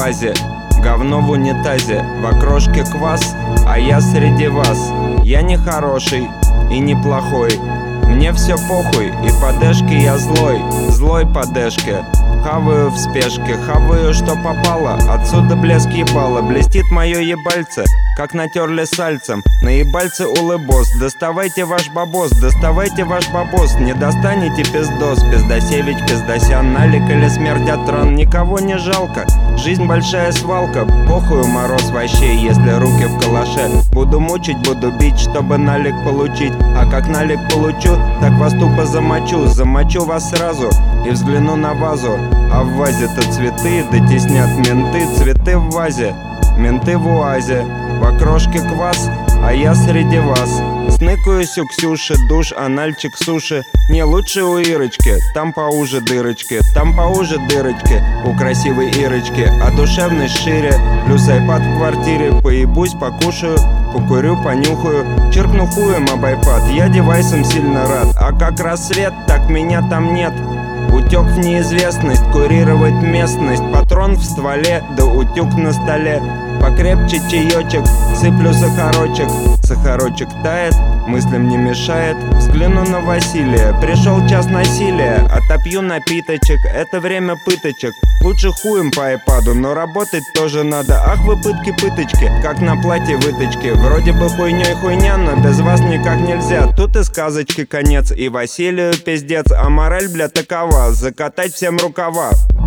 вазе, говно в унитазе, в окрошке квас, а я среди вас. Я не хороший и не плохой, мне все похуй, и по дэшке я злой, злой по дэшке. Хаваю в спешке, хаваю, что попало, отсюда блеск ебала. Блестит мое ебальце, как натерли сальцем. На ебальце улыбос, доставайте ваш бабос, доставайте ваш бабос. Не достанете пиздос, пиздосевич, пиздосян, налик или смерть от ран. Никого не жалко, жизнь большая свалка. Похую мороз вообще, если руки в калаше. Буду мучить, буду бить, чтобы налик получить. А как налик получу, так вас тупо замочу. Замочу вас сразу и взгляну на вазу. А в вазе-то цветы, да теснят менты. Цветы в вазе, менты в уазе, в окрошке квас, а я среди вас. Сныкаюсь у Ксюши, душ, анальчик суши. Не лучше у Ирочки, там поуже дырочки, там поуже дырочки у красивой Ирочки, а душевность шире. Плюс айпад в квартире, поебусь, покушаю, покурю, понюхаю, черкну хуем об айпад. Я девайсом сильно рад, а как рассвет, так меня там нет. Утек в неизвестность, курировать местность. Патрон в стволе, да утюг на столе. Покрепче чаечек, сыплю сахарочек. Сахарочек тает, мыслям не мешает. Взгляну на Василия, пришел час насилия. Отопью напиточек, это время пыточек. Лучше хуем по айпаду, но работать тоже надо. Ах вы пытки-пыточки, как на платье выточки. Вроде бы хуйней хуйня, но без вас никак нельзя. Тут и сказочки конец, и Василию пиздец. А мораль, бля, такова: закатать всем рукава.